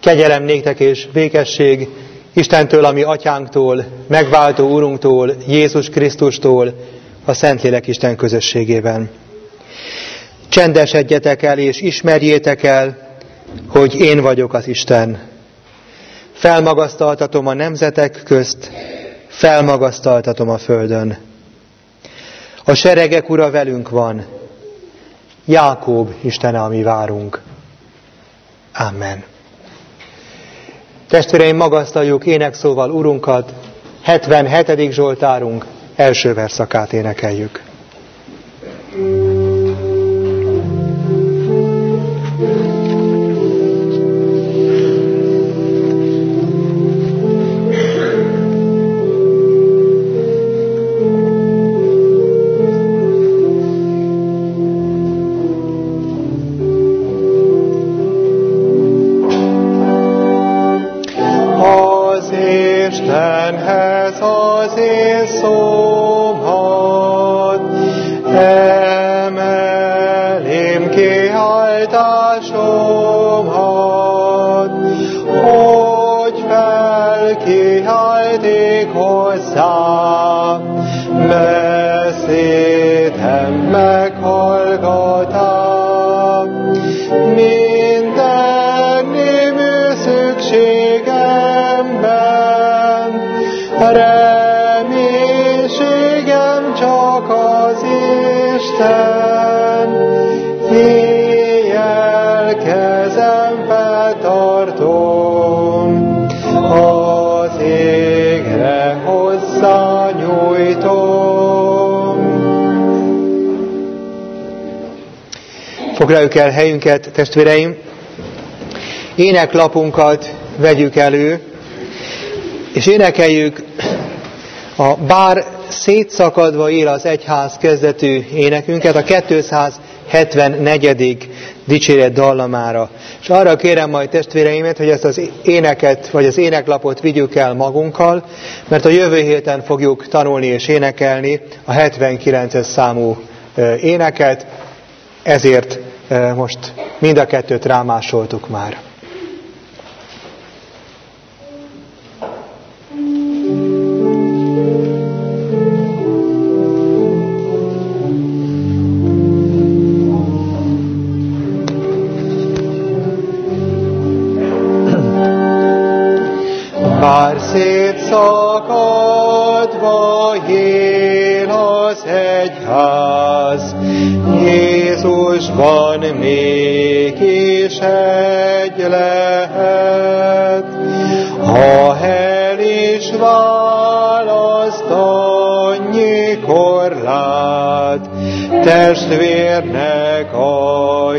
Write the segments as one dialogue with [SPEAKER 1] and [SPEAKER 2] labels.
[SPEAKER 1] Kegyelem néktek és békesség Istentől, ami atyánktól, megváltó Urunktól, Jézus Krisztustól, a Szentlélek Isten közösségében. Csendesedjetek el és ismerjétek el, hogy én vagyok az Isten. Felmagasztaltatom a nemzetek közt, felmagasztaltatom a földön. A seregek Ura velünk van, Jákob Istene, ami várunk. Amen. Testvéreim, magasztaljuk énekszóval Urunkat, 77. Zsoltárunk első verszakát énekeljük.
[SPEAKER 2] Istenhez az én szómat, emelém kiáltásomat, hogy felkiálték hozzá, beszédem meghallgatám, minden némű szükségemben, reménységem csak az Isten, éjjel kezem feltartom, az égre hozzányújtom.
[SPEAKER 1] Foglaljuk el helyünket, testvéreim, éneklapunkat vegyük elő, és énekeljük a Bár szétszakadva él az egyház kezdetű énekünket, a 274. dicséret dallamára. És arra kérem majd testvéreimet, hogy ezt az éneket, vagy az éneklapot vigyük el magunkkal, mert a jövő héten fogjuk tanulni és énekelni a 79-es számú éneket, ezért most mind a kettőt rámásoltuk már.
[SPEAKER 2] Bár szétszakadva él az egyház, Jézusban mégis egy lehet. Ha el is választ annyi korlát, testvérnek adj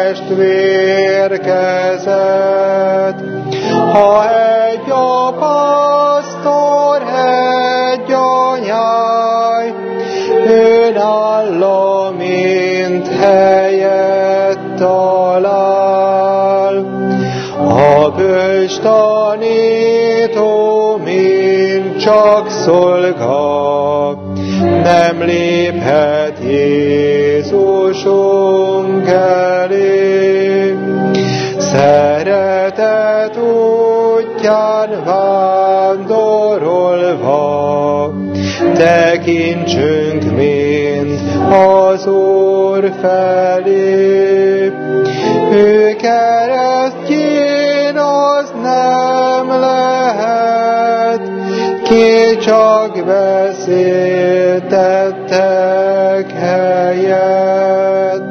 [SPEAKER 2] testvérkezet. Ha egy a pásztor, egy a nyáj, önálló, mint helyet talál. A bölcs tanító, mint csak szolga, nem léphet Jézusunk elé. Szeretet útján vándorolva, tekintsünk mind az Úr felé. Ő keresztjén az nem lehet, ki csak beszéltettek helyett.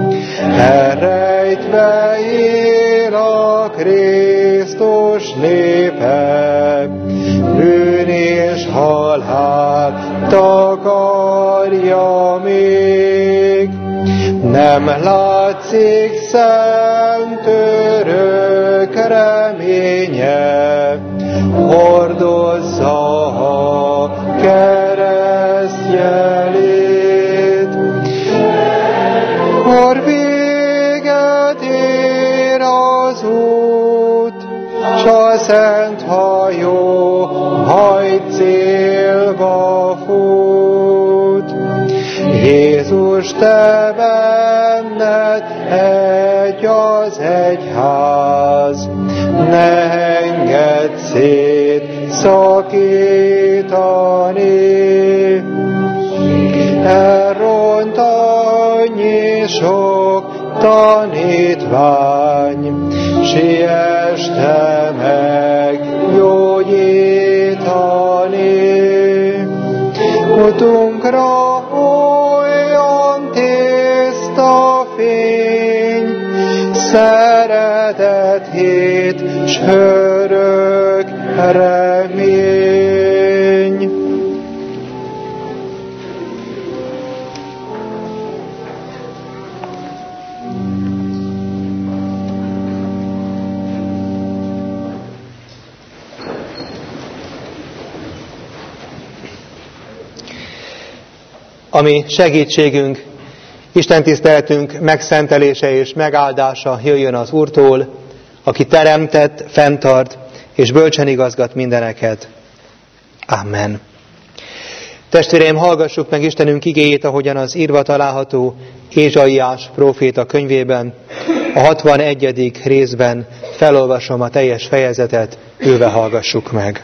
[SPEAKER 2] Elrejtve él a Krisztus népe, bűn és halál takarja még. Nem látszik szent örök reménye, hordozza a keresztjelét. Kor véget ér az út, s a szent hajó hajt célba fut. Jézus, te benned egy az egyház, ne engedd szétszakítani. Elront annyi sok tanítvány, siess te meggyógyítani. Utunkra olyan tiszta fény, szeretet hit, s örök remény.
[SPEAKER 1] Ami segítségünk, istentiszteletünk megszentelése és megáldása jöjjön az Úrtól, aki teremtett, fenntart és bölcsen igazgat mindeneket. Amen. Testvéreim, hallgassuk meg Istenünk igéjét, ahogyan az írva található Ézsaiás próféta könyvében, a 61. részben felolvasom a teljes fejezetet, ülve hallgassuk meg.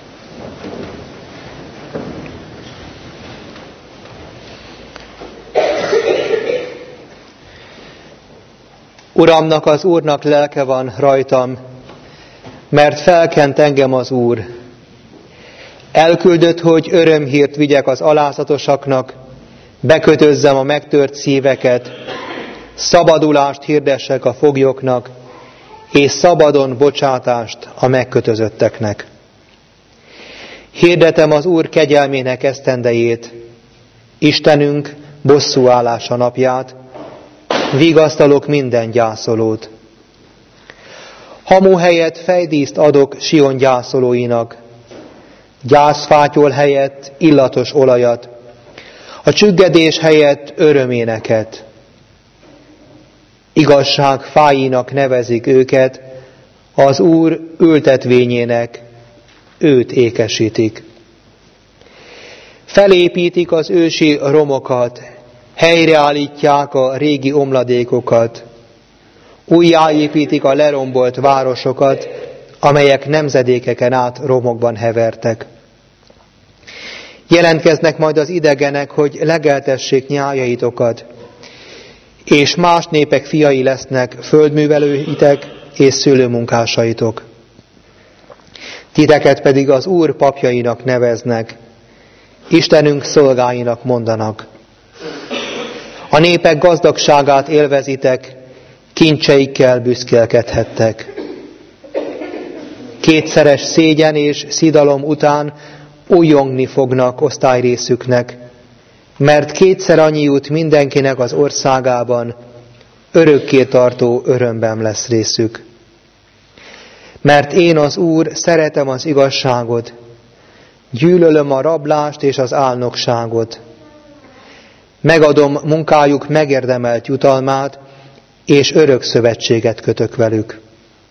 [SPEAKER 1] Uramnak, az Úrnak lelke van rajtam, mert felkent engem az Úr. Elküldött, hogy örömhírt vigyek az alázatosaknak, bekötözzem a megtört szíveket, szabadulást hirdessek a foglyoknak, és szabadon bocsátást a megkötözötteknek. Hirdetem az Úr kegyelmének esztendejét, Istenünk bosszúállása napját, vigasztalok minden gyászolót. Hamu helyett fejdíszt adok Sion gyászolóinak, gyászfátyol helyett illatos olajat, a csüggedés helyett öröméneket. Igazság fáinak nevezik őket, az Úr ültetvényének, őt ékesítik. Felépítik az ősi romokat, helyreállítják a régi omladékokat, újjáépítik a lerombolt városokat, amelyek nemzedékeken át romokban hevertek. Jelentkeznek majd az idegenek, hogy legeltessék nyájaitokat, és más népek fiai lesznek földművelőitek és szőlőmunkásaitok. Titeket pedig az Úr papjainak neveznek, Istenünk szolgáinak mondanak. A népek gazdagságát élvezitek, kincseikkel büszkélkedhettek. Kétszeres szégyen és szidalom után újjongni fognak osztályrészüknek, mert kétszer annyi jut mindenkinek az országában, örökké tartó örömben lesz részük. Mert én, az Úr, szeretem az igazságot, gyűlölöm a rablást és az álnokságot. Megadom munkájuk megérdemelt jutalmát, és örök szövetséget kötök velük.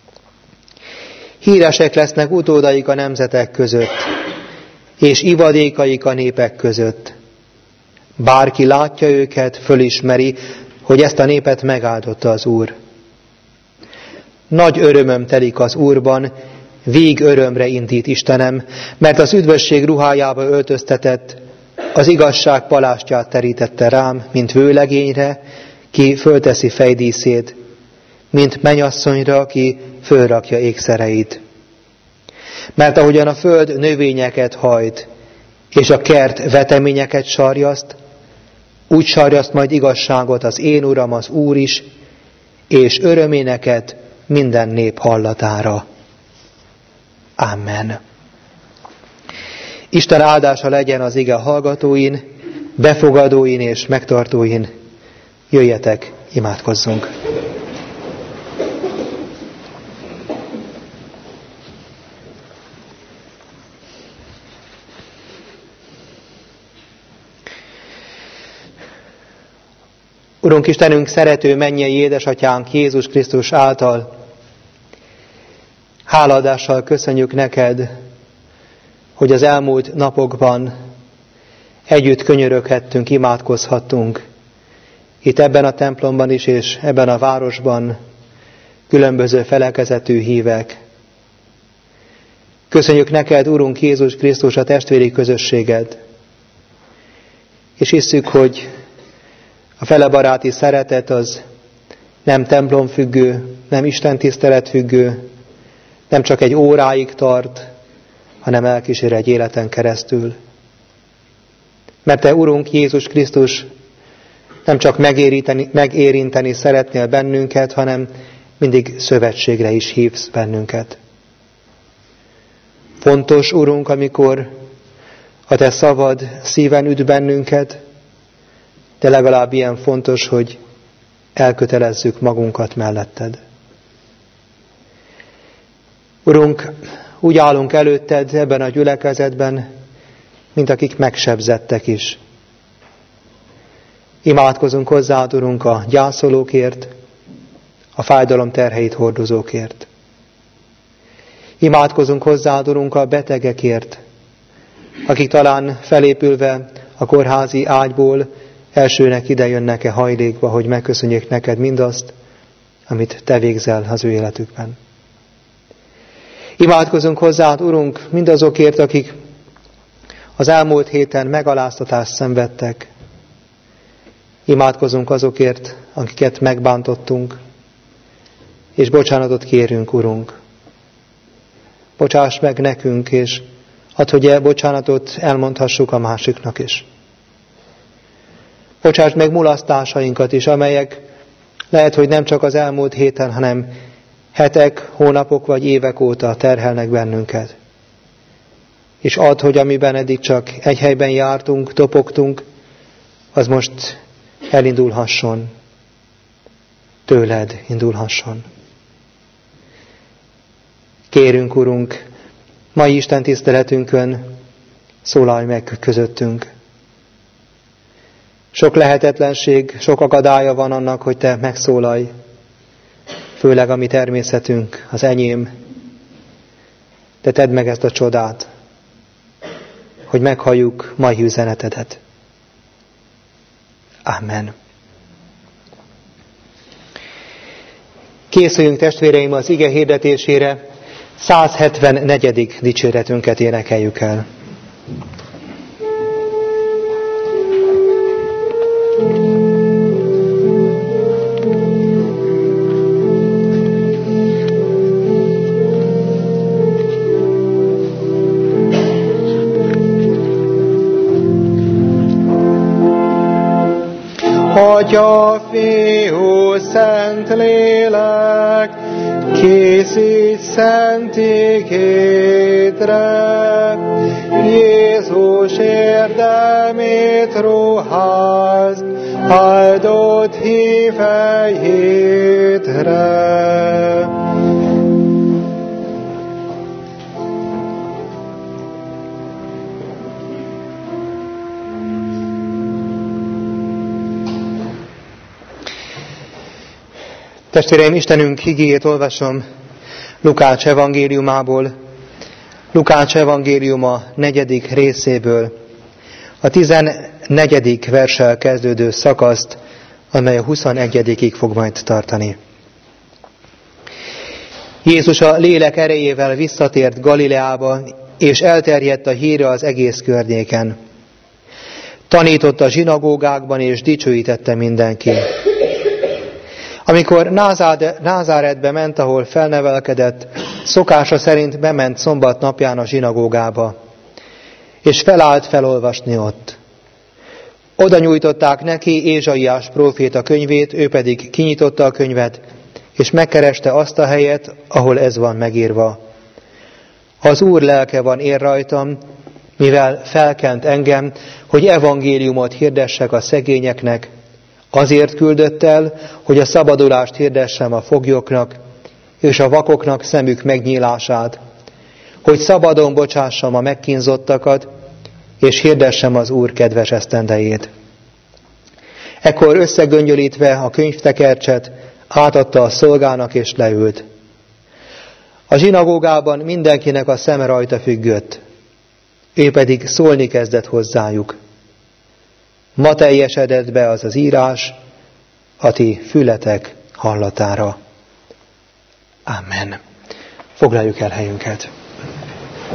[SPEAKER 1] Híresek lesznek utódaik a nemzetek között, és ivadékaik a népek között. Bárki látja őket, fölismeri, hogy ezt a népet megáldotta az Úr. Nagy örömöm telik az Úrban, vég örömre indít Istenem, mert az üdvösség ruhájába öltöztetett, az igazság palástját terítette rám, mint vőlegényre, ki fölteszi fejdíszét, mint mennyasszonyra, ki fölrakja ékszereit. Mert ahogyan a föld növényeket hajt, és a kert veteményeket sarjaszt, úgy sarjaszt majd igazságot az én Uram, az Úr is, és öröméneket minden nép hallatára. Amen. Isten áldása legyen az ige hallgatóin, befogadóin és megtartóin. Jöjjetek, imádkozzunk! Urunk Istenünk, szerető mennyei édesatyánk Jézus Krisztus által, háladással köszönjük neked, hogy az elmúlt napokban együtt könyöröghettünk, imádkozhattunk. Itt ebben a templomban is, és ebben a városban különböző felekezetű hívek, Köszönjük neked, Urunk Jézus Krisztus, a testvéri közösséged. És hisszük, hogy a felebaráti szeretet az nem templomfüggő, nem istentiszteletfüggő, nem csak egy óráig tart, hanem elkísér egy életen keresztül. Mert te, Urunk Jézus Krisztus, nem csak megérinteni szeretnél bennünket, hanem mindig szövetségre is hívsz bennünket. Fontos, Urunk, amikor a te szavad szíven üt bennünket, de legalább ilyen fontos, hogy elkötelezzük magunkat melletted. Urunk, úgy állunk előtted ebben a gyülekezetben, mint akik megsebzettek is. Imádkozunk hozzád, Urunk, a gyászolókért, a fájdalom terheit hordozókért. Imádkozunk hozzád, Urunk, a betegekért, akik talán felépülve a kórházi ágyból elsőnek idejönnek-e hajlékba, hogy megköszönjék neked mindazt, amit te végzel az ő életükben. Imádkozunk hozzád, Urunk, mindazokért, akik az elmúlt héten megaláztatást szenvedtek. Imádkozunk azokért, akiket megbántottunk, és bocsánatot kérünk, Urunk. Bocsáss meg nekünk, és add, hogy bocsánatot elmondhassuk a másiknak is. Bocsáss meg mulasztásainkat is, amelyek lehet, hogy nem csak az elmúlt héten, hanem hetek, hónapok vagy évek óta terhelnek bennünket. És add, hogy amiben eddig csak egy helyben jártunk, topogtunk, az most elindulhasson. Tőled indulhasson. Kérünk, Urunk, mai Isten tiszteletünkön szólalj meg közöttünk. Sok lehetetlenség, sok akadálya van annak, hogy te megszólalj, főleg a mi természetünk, az enyém. De tedd meg ezt a csodát, hogy meghalljuk mai üzenetedet. Amen. Készüljünk, testvéreim, az ige hirdetésére. 174. dicséretünket énekeljük el.
[SPEAKER 2] Atya, Fiú, Szentlélek, készíts szent igédre, Jézus érdemét ruházd, áldott hívejédre.
[SPEAKER 1] Testvéreim, Istenünk igéjét olvasom Lukács evangéliumából, Lukács evangéliuma 4. részéből, a 14. verssel kezdődő szakaszt, amely a 21-ig fog majd tartani. Jézus a lélek erejével visszatért Galileába, és elterjedt a híre az egész környéken. Tanított a zsinagógákban, és dicsőítette mindenki. Amikor Názáretbe ment, ahol felnevelkedett, szokása szerint bement szombat napján a zsinagógába, és felállt felolvasni ott. Oda nyújtották neki Ézsaiás próféta könyvét, ő pedig kinyitotta a könyvet, és megkereste azt a helyet, ahol ez van megírva. Az Úr lelke van ér rajtam, mivel felkent engem, hogy evangéliumot hirdessek a szegényeknek, azért küldött el, hogy a szabadulást hirdessem a foglyoknak, és a vakoknak szemük megnyílását, hogy szabadon bocsássam a megkínzottakat, és hirdessem az Úr kedves esztendejét. Ekkor összegöngyölítve a könyvtekercset, átadta a szolgának, és leült. A zsinagógában mindenkinek a szeme rajta függött, ő pedig szólni kezdett hozzájuk. Ma teljesedett be az az írás a ti fületek hallatára. Amen. Foglaljuk el helyünket.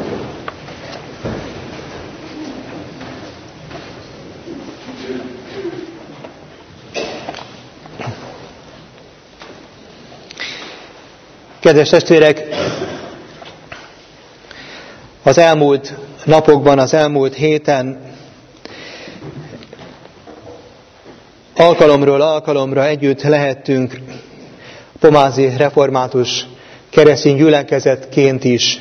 [SPEAKER 1] Kedves testvérek, az elmúlt napokban, az elmúlt héten alkalomról alkalomra együtt lehettünk pomázi református keresztény gyülekezetként is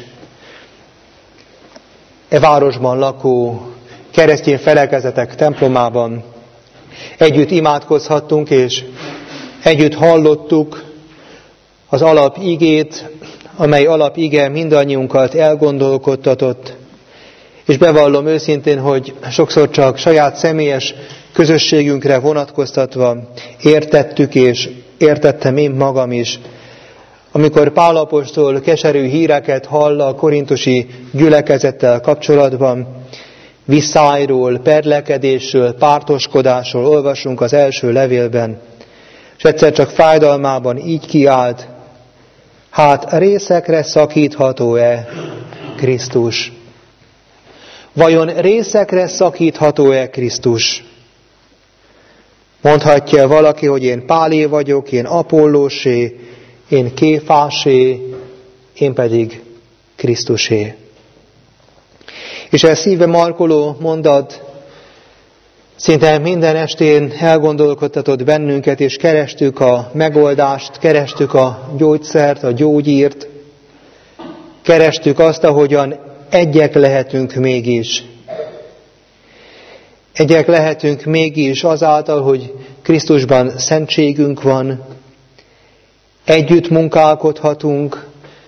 [SPEAKER 1] e városban lakó keresztény felekezetek templomában. Együtt imádkozhattunk, és együtt hallottuk az alapigét, amely alapige mindannyiunkat elgondolkodtatott, és bevallom őszintén, hogy sokszor csak saját személyes közösségünkre vonatkoztatva értettük, és értettem én magam is, amikor Pál apostol keserű híreket hall a korintusi gyülekezettel kapcsolatban, viszályról, perlekedésről, pártoskodásról olvasunk az első levélben, és egyszer csak fájdalmában így kiált: hát részekre szakítható-e Krisztus? Vajon részekre szakítható-e Krisztus? Mondhatja valaki, hogy én Pálé vagyok, én Apollósé, én Kéfásé, én pedig Krisztusé. És ez szívbe markoló mondat szinte minden estén elgondolkodtatott bennünket, és kerestük a megoldást, kerestük a gyógyszert, a gyógyírt, kerestük azt, ahogyan egyek lehetünk mégis. Egyek lehetünk mégis azáltal, hogy Krisztusban szentségünk van, együtt munkálkodhatunk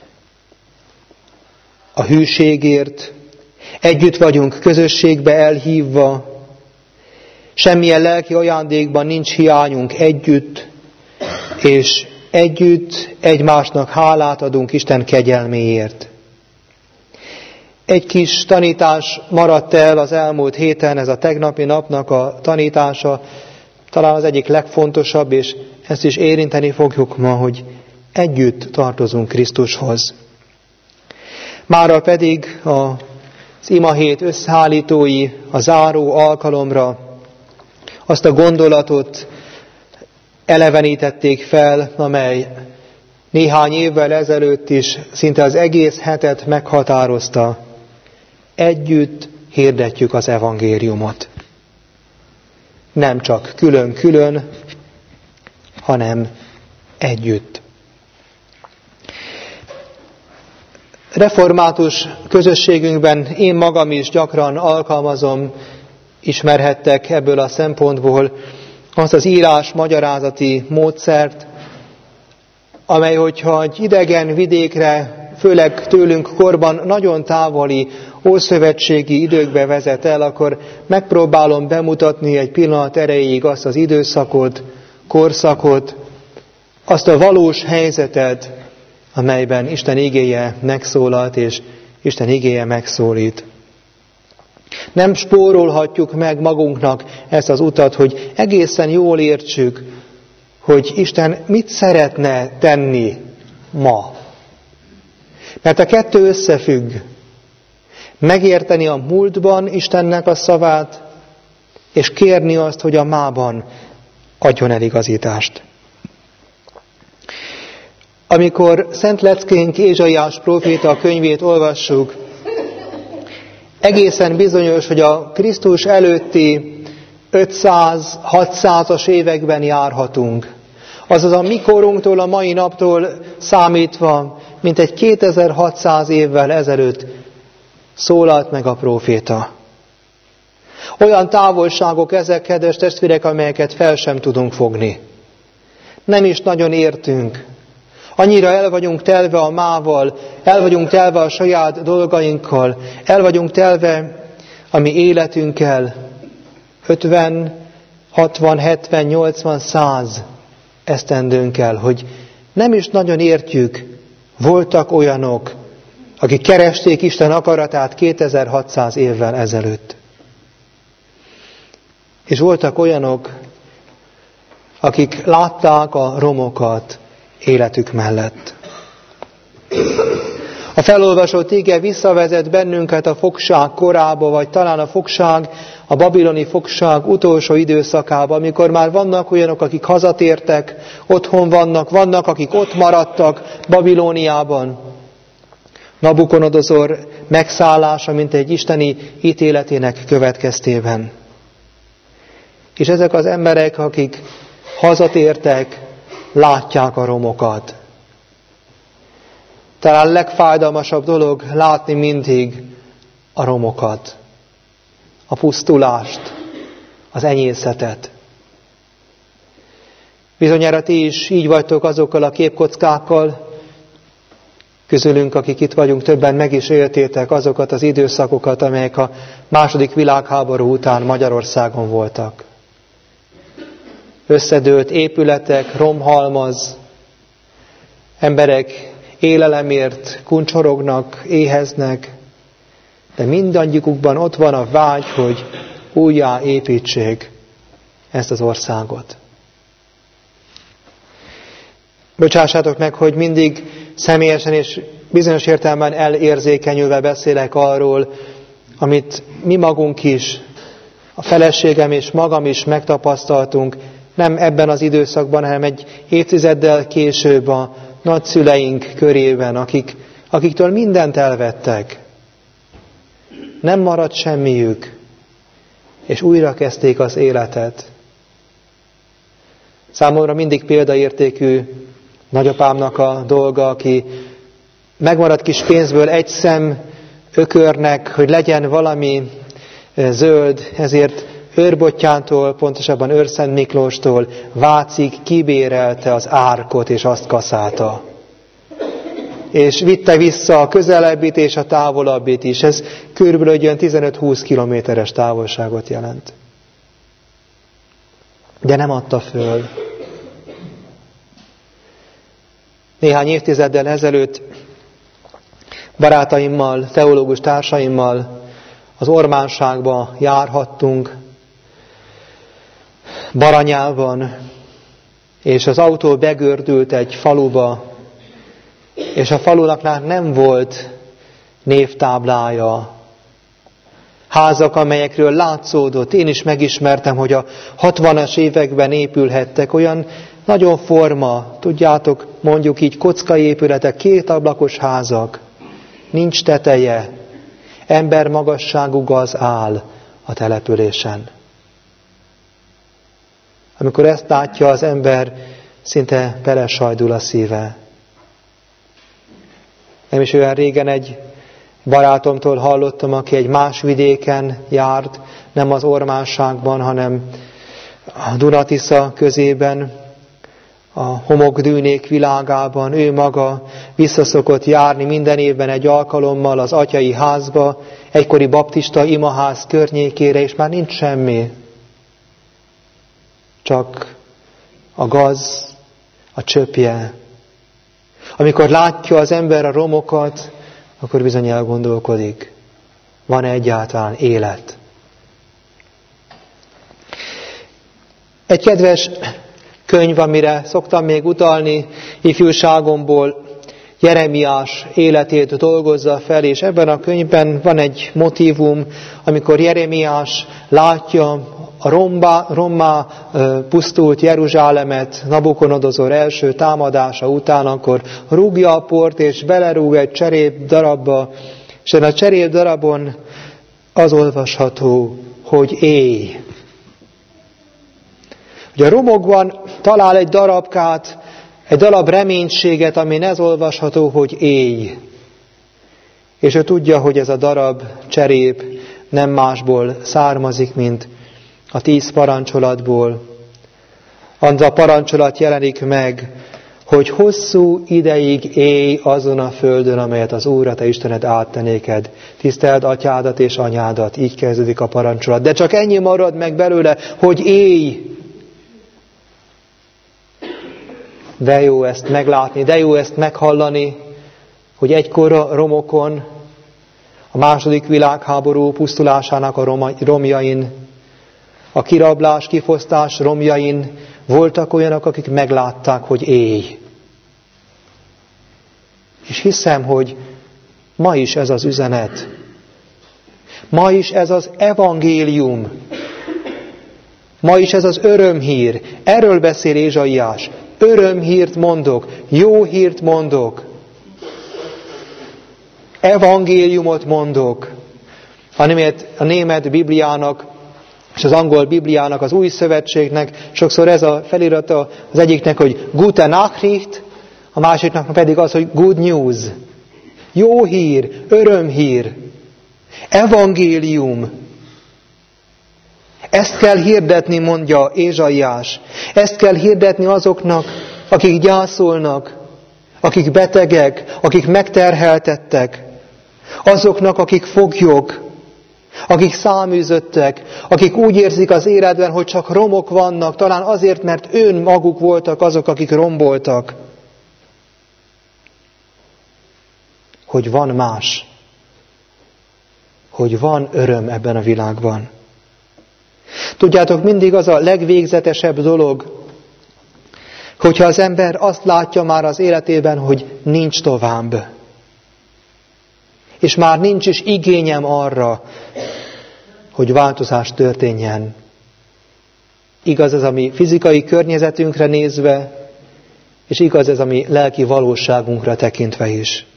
[SPEAKER 1] a hűségért, együtt vagyunk közösségbe elhívva, semmilyen lelki ajándékban nincs hiányunk együtt, és együtt egymásnak hálát adunk Isten kegyelméért. Egy kis tanítás maradt el az elmúlt héten, ez a tegnapi napnak a tanítása, talán az egyik legfontosabb, és ezt is érinteni fogjuk ma, hogy együtt tartozunk Krisztushoz. Mára pedig az imahét összeállítói a záró alkalomra azt a gondolatot elevenítették fel, amely néhány évvel ezelőtt is szinte az egész hetet meghatározta. Együtt hirdetjük az evangéliumot. Nem csak külön-külön, hanem együtt. Református közösségünkben én magam is gyakran alkalmazom, ismerhettek ebből a szempontból azt az írás magyarázati módszert, amely, hogyha egy idegen vidékre, főleg tőlünk korban nagyon távoli ószövetségi időkbe vezet el, akkor megpróbálom bemutatni egy pillanat erejéig azt az időszakot, korszakot, azt a valós helyzetet, amelyben Isten igéje megszólalt, és Isten igéje megszólít. Nem spórolhatjuk meg magunknak ezt az utat, hogy egészen jól értsük, hogy Isten mit szeretne tenni ma. Mert a kettő összefügg. Megérteni a múltban Istennek a szavát, és kérni azt, hogy a mában adjon el igazítást. Amikor Szent Leckénk Ézsaiás próféta könyvét olvassuk, egészen bizonyos, hogy a Krisztus előtti 500-600-as években járhatunk. Azaz a mi korunktól, a mai naptól számítva, mint egy 2600 évvel ezelőtt szólalt meg a próféta. Olyan távolságok ezek, kedves testvérek, amelyeket fel sem tudunk fogni. Nem is nagyon értünk. Annyira el vagyunk telve a mával, el vagyunk telve a saját dolgainkkal, el vagyunk telve a mi életünkkel, 50, 60, 70, 80, 100 esztendőnkkel, hogy nem is nagyon értjük, voltak olyanok, akik keresték Isten akaratát 2600 évvel ezelőtt. És voltak olyanok, akik látták a romokat életük mellett. A felolvasott ige visszavezet bennünket a fogság korába, vagy talán a babiloni fogság utolsó időszakába, amikor már vannak olyanok, akik hazatértek, otthon vannak, akik ott maradtak Babilóniában. Nabukodonozor megszállása, mint egy isteni ítéletének következtében. És ezek az emberek, akik hazatértek, látják a romokat. Talán a legfájdalmasabb dolog látni mindig a romokat, a pusztulást, az enyészetet. Bizonyára ti is így vagytok azokkal a képkockákkal, közülünk, akik itt vagyunk, többen meg is éltétek azokat az időszakokat, amelyek a II. Világháború után Magyarországon voltak. Összedőlt épületek, romhalmaz, emberek élelemért kuncsorognak, éheznek, de mindannyiukban ott van a vágy, hogy újjá építsék ezt az országot. Bocsássátok meg, hogy mindig személyesen és bizonyos értelemben elérzékenyülve beszélek arról, amit mi magunk is, a feleségem és magam is megtapasztaltunk, nem ebben az időszakban, hanem egy évtizeddel később a nagyszüleink körében, akiktől mindent elvettek. Nem maradt semmiük, és újra kezdték az életet. Számomra mindig példaértékű nagyapámnak a dolga, aki megmaradt kis pénzből egy szem ökörnek, hogy legyen valami zöld, ezért Őrbottyántól, pontosabban Őrszent Miklóstól Vácig kibérelte az árkot, és azt kaszálta. És vitte vissza a közelebbit és a távolabbit is. Ez körülbelül egy olyan 15-20 kilométeres távolságot jelent. De nem adta föl. Néhány évtizeddel ezelőtt barátaimmal, teológus társaimmal az Ormánságba járhattunk, Baranyában, és az autó begördült egy faluba, és a falunak nem volt névtáblája. Házak, amelyekről látszódott, én is megismertem, hogy a 60-as években épülhettek, olyan nagyon forma, tudjátok, mondjuk így kockai épületek, 2 ablakos házak, nincs teteje, embermagasságú gaz áll a településen. Amikor ezt látja az ember, szinte belesajdul a szíve. Nem is olyan régen egy barátomtól hallottam, aki egy más vidéken járt, nem az Ormánságban, hanem a Duna-Tisza közében, a homokdűnék világában. Ő maga visszaszokott járni minden évben egy alkalommal az atyai házba, egykori baptista imaház környékére, és már nincs semmi. Csak a gaz, a csöpje. Amikor látja az ember a romokat, akkor bizony elgondolkodik. Van-e egyáltalán élet? Egy kedves könyv, amire szoktam még utalni ifjúságomból, Jeremiás életét dolgozza fel, és ebben a könyvben van egy motívum, amikor Jeremiás látja a rommá pusztult Jeruzsálemet Nabukodonozor első támadása után, akkor rúgja a port, és belerúg egy cserép darabba, és a cserép darabon az olvasható, hogy élj. Ugye a romokban talál egy darabkát, egy darab reménységet, amin ez olvasható, hogy élj. És ő tudja, hogy ez a darab cserép nem másból származik, mint a 10 parancsolatból. Az a parancsolat jelenik meg, hogy hosszú ideig élj azon a földön, amelyet az Úr, a te Istened átad néked. Tiszteld atyádat és anyádat. Így kezdődik a parancsolat. De csak ennyi marad meg belőle, hogy élj. De jó ezt meglátni, de jó ezt meghallani, hogy egykor a romokon, a II. Világháború pusztulásának a romjain, a kirablás, kifosztás romjain voltak olyanok, akik meglátták, hogy élj. És hiszem, hogy Ma is ez az üzenet. Ma is ez az evangélium. Ma is ez az örömhír. Erről beszél Ézsaiás. Örömhírt mondok, jó hírt mondok. Evangéliumot mondok. A német Bibliának és az angol Bibliának, az Új Szövetségnek sokszor ez a felirata az egyiknek, hogy Gute Nachricht, a másiknak pedig az, hogy Good News. Jó hír, örömhír, evangélium. Ezt kell hirdetni, mondja Ézsaiás. Ezt kell hirdetni azoknak, akik gyászolnak, akik betegek, akik megterheltettek, azoknak, akik foglyok, akik száműzöttek, akik úgy érzik az életben, hogy csak romok vannak, talán azért, mert önmaguk voltak azok, akik romboltak. Hogy van más, hogy van öröm ebben a világban. Tudjátok, mindig az a legvégzetesebb dolog, hogyha az ember azt látja már az életében, hogy nincs tovább. És már nincs is igényem arra, hogy változás történjen. Igaz ez a mi fizikai környezetünkre nézve, és igaz ez a mi lelki valóságunkra tekintve is.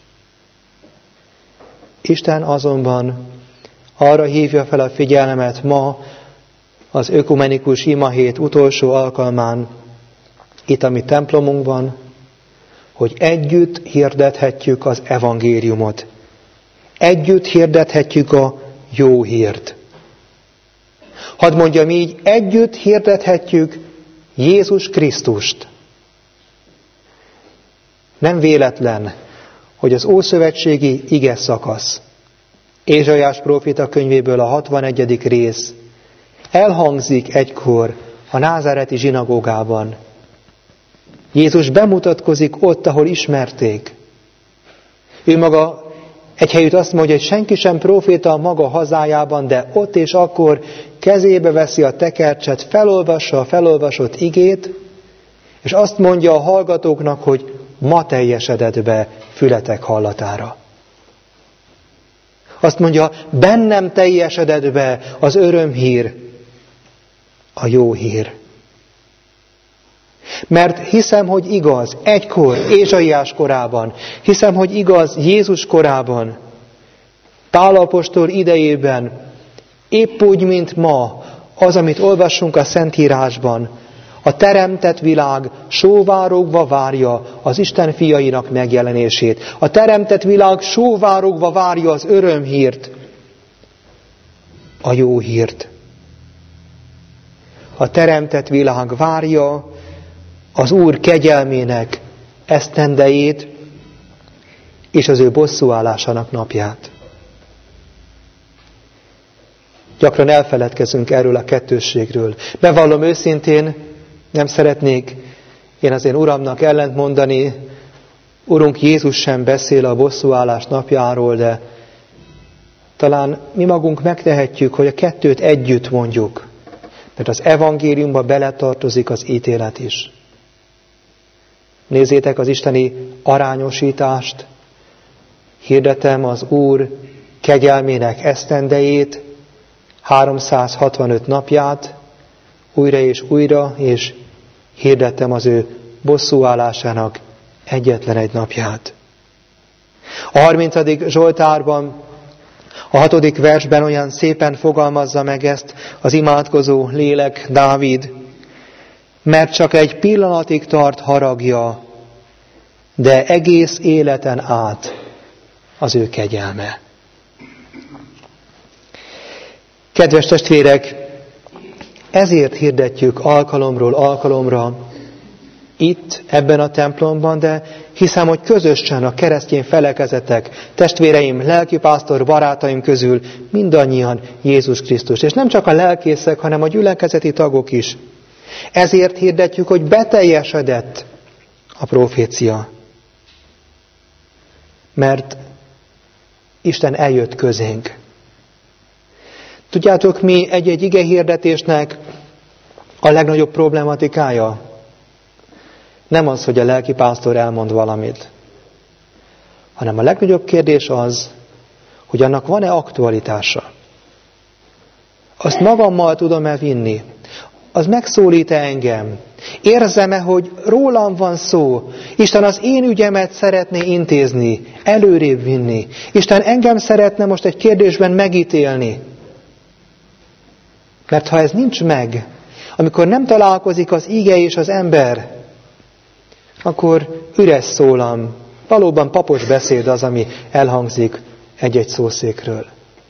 [SPEAKER 1] Isten azonban arra hívja fel a figyelmet ma, az ökumenikus imahét utolsó alkalmán, itt a mi templomunkban, hogy együtt hirdethetjük az evangéliumot. Együtt hirdethetjük a jó hírt. Hadd mondjam így, együtt hirdethetjük Jézus Krisztust. Nem véletlen, hogy az ószövetségi ige szakasz, Ézsaiás próféta könyvéből a 61. rész, elhangzik egykor a názáreti zsinagógában. Jézus bemutatkozik ott, ahol ismerték. Ő maga egy helyütt azt mondja, hogy senki sem próféta a maga hazájában, de ott és akkor kezébe veszi a tekercset, felolvassa a felolvasott igét, és azt mondja a hallgatóknak, hogy ma teljesedett be fületek hallatára. Azt mondja, bennem teljesedett be az örömhír, a jó hír. Mert hiszem, hogy igaz, egykor, Ézsaiás korában, hiszem, hogy igaz Jézus korában, Pál apostol idejében, épp úgy, mint ma, az, amit olvassunk a Szentírásban, a teremtett világ sóvárogva várja az Isten fiainak megjelenését. A teremtett világ sóvárogva várja az örömhírt, a jó hírt. A teremtett világ várja az Úr kegyelmének esztendejét és az ő bosszúállásának napját. Gyakran elfeledkezünk erről a kettősségről. Bevallom őszintén, nem szeretnék én az én Uramnak ellent mondani. Urunk Jézus sem beszél a bosszúállás napjáról, de talán mi magunk megtehetjük, hogy a kettőt együtt mondjuk. Mert az evangéliumba beletartozik az ítélet is. Nézzétek az isteni arányosítást. Hirdetem az Úr kegyelmének esztendejét, 365 napját, újra és hirdettem az ő bosszúállásának egyetlen egy napját. A 30. Zsoltárban, a 6. versben olyan szépen fogalmazza meg ezt az imádkozó lélek, Dávid, mert csak egy pillanatig tart haragja, de egész életen át az ő kegyelme. Kedves testvérek, ezért hirdetjük alkalomról alkalomra itt, ebben a templomban, de hiszem, hogy közösen a keresztény felekezetek, testvéreim, lelkipásztor barátaim közül mindannyian Jézus Krisztus. És nem csak a lelkészek, hanem a gyülekezeti tagok is. Ezért hirdetjük, hogy beteljesedett a profécia. Mert Isten eljött közénk. Tudjátok, mi egy-egy igehirdetésnek a legnagyobb problematikája? Nem az, hogy a lelkipásztor elmond valamit, hanem a legnagyobb kérdés az, hogy annak van-e aktualitása. Azt magammal tudom-e vinni? Az megszólít-e engem? Érzem-e, hogy rólam van szó? Isten az én ügyemet szeretné intézni, előrébb vinni. Isten engem szeretne most egy kérdésben megítélni. Mert ha ez nincs meg, amikor nem találkozik az ige és az ember, akkor üres szólam, valóban papos beszéd az, ami elhangzik egy-egy szószékről.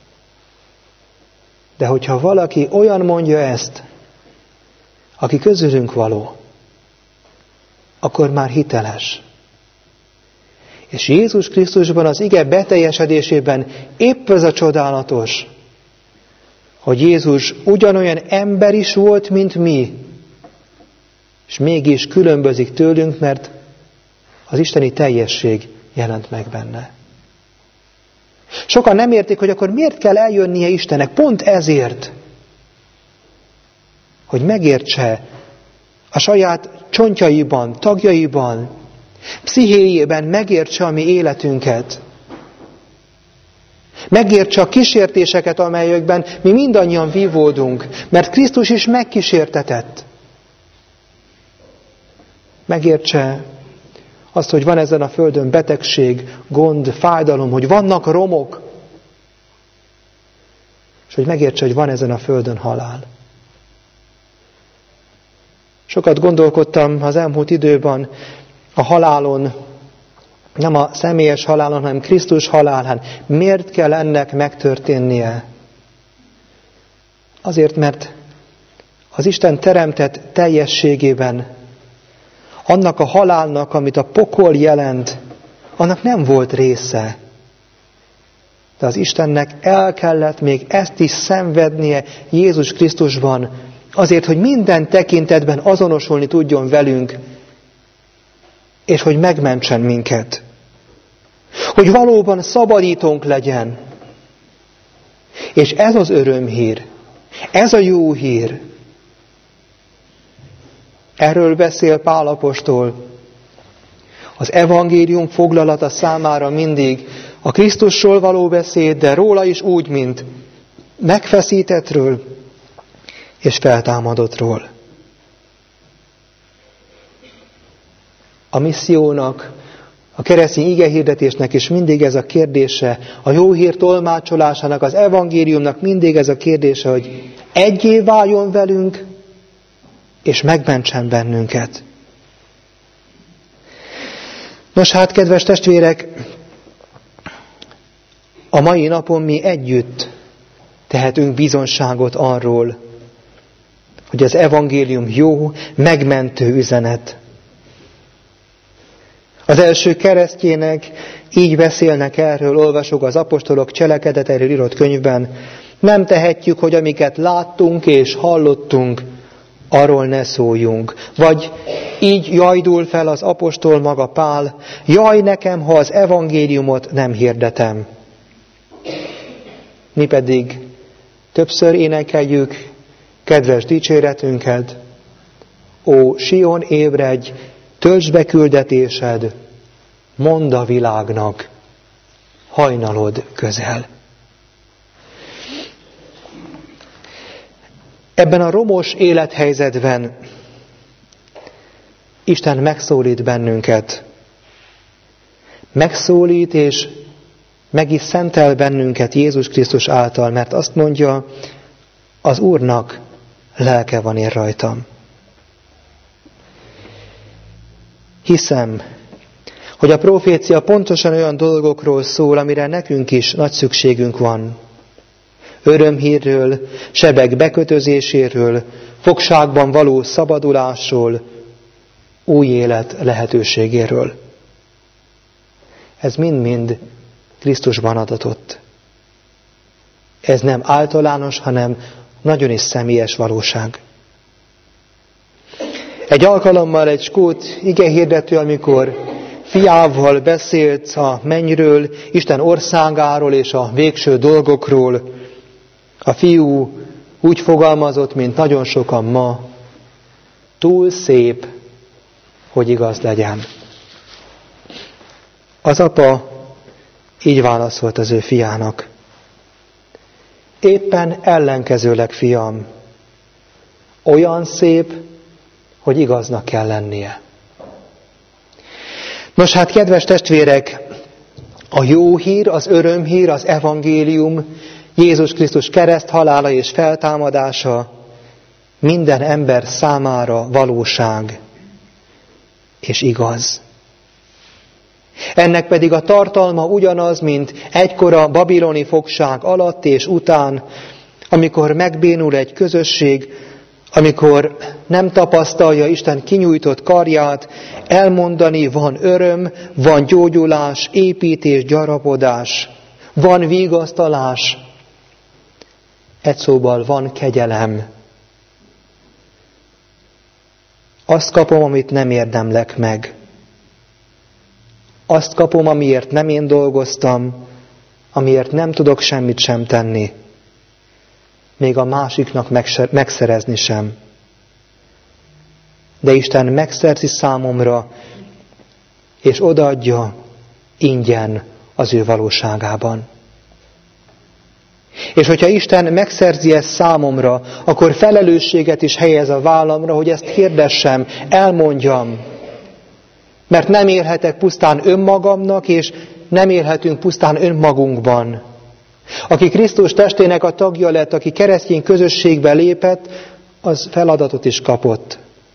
[SPEAKER 1] De hogyha valaki olyan mondja ezt, aki közülünk való, akkor már hiteles. És Jézus Krisztusban az ige beteljesedésében épp ez a csodálatos, hogy Jézus ugyanolyan ember is volt, mint mi, és mégis különbözik tőlünk, mert az isteni teljesség jelent meg benne. Sokan nem értik, hogy akkor miért kell eljönnie Istennek, pont ezért, hogy megértse a saját csontjaiban, tagjaiban, pszichéjében megértse a mi életünket. Megértse a kísértéseket, amelyekben mi mindannyian vívódunk, mert Krisztus is megkísértetett. Megértse azt, hogy van ezen a földön betegség, gond, fájdalom, hogy vannak romok, és hogy megértse, hogy van ezen a földön halál. Sokat gondolkodtam az elmúlt időben a halálon, nem a személyes halálon, hanem Krisztus halálán. Miért kell ennek megtörténnie? Azért, mert az Isten teremtett teljességében annak a halálnak, amit a pokol jelent, annak nem volt része. De az Istennek el kellett még ezt is szenvednie Jézus Krisztusban, azért, hogy minden tekintetben azonosulni tudjon velünk, és hogy megmentsen minket. Hogy valóban szabadítónk legyen. És ez az örömhír, ez a jó hír. Erről beszél Pál apostol. Az evangélium foglalata számára mindig a Krisztusról való beszéd, de róla is úgy, mint megfeszítettről és feltámadottról. A missziónak, a keresztény igehirdetésnek is mindig ez a kérdése, a jó hír tolmácsolásának, az evangéliumnak mindig ez a kérdése, hogy egyé váljon velünk, és megmentsen bennünket. Nos hát, kedves testvérek, a mai napon mi együtt tehetünk bizonságot arról, hogy az evangélium jó, megmentő üzenet. Az első keresztjének így beszélnek erről, olvasok az apostolok cselekedeteiről írott könyvben. Nem tehetjük, hogy amiket láttunk és hallottunk, arról ne szóljunk. Vagy így jajdul fel az apostol maga Pál, jaj nekem, ha az evangéliumot nem hirdetem. Mi pedig többször énekeljük kedves dicséretünket. Ó, Sion, ébredj, töltsd be küldetésed, mondd a világnak, hajnalod közel. Ebben a romos élethelyzetben Isten megszólít bennünket. Megszólít és meg is szentel bennünket Jézus Krisztus által, mert azt mondja, az Úrnak lelke van én rajtam. Hiszem, hogy a profécia pontosan olyan dolgokról szól, amire nekünk is nagy szükségünk van. Örömhírről, sebek bekötözéséről, fogságban való szabadulásról, új élet lehetőségéről. Ez mind-mind Krisztusban adatott. Ez nem általános, hanem nagyon is személyes valóság. Egy alkalommal egy skót igehirdető, amikor fiával beszélt a mennyről, Isten országáról és a végső dolgokról, a fiú úgy fogalmazott, mint nagyon sokan ma, túl szép, hogy igaz legyen. Az apa Így válaszolt az ő fiának: éppen ellenkezőleg, fiam, olyan szép, hogy igaznak kell lennie. Nos hát, kedves testvérek, a jó hír, az örömhír, az evangélium, Jézus Krisztus kereszthalála és feltámadása minden ember számára valóság és igaz. Ennek pedig a tartalma ugyanaz, mint egykor a babiloni fogság alatt és után, amikor megbénul egy közösség, amikor nem tapasztalja Isten kinyújtott karját, elmondani van öröm, van gyógyulás, építés, gyarapodás, van vigasztalás, egy szóval van kegyelem. Azt kapom, amit nem érdemlek meg. Azt kapom, amiért nem én dolgoztam, amiért nem tudok semmit sem tenni. Még a másiknak megszerezni sem. De Isten megszerzi számomra, és odaadja ingyen az ő valóságában. És hogyha Isten megszerzi ezt számomra, akkor felelősséget is helyez a vállamra, hogy ezt hirdessem, elmondjam. Mert nem élhetek pusztán önmagamnak, és nem élhetünk pusztán önmagunkban. Aki Krisztus testének a tagja lett, aki keresztény közösségbe lépett, az feladatot is kapott.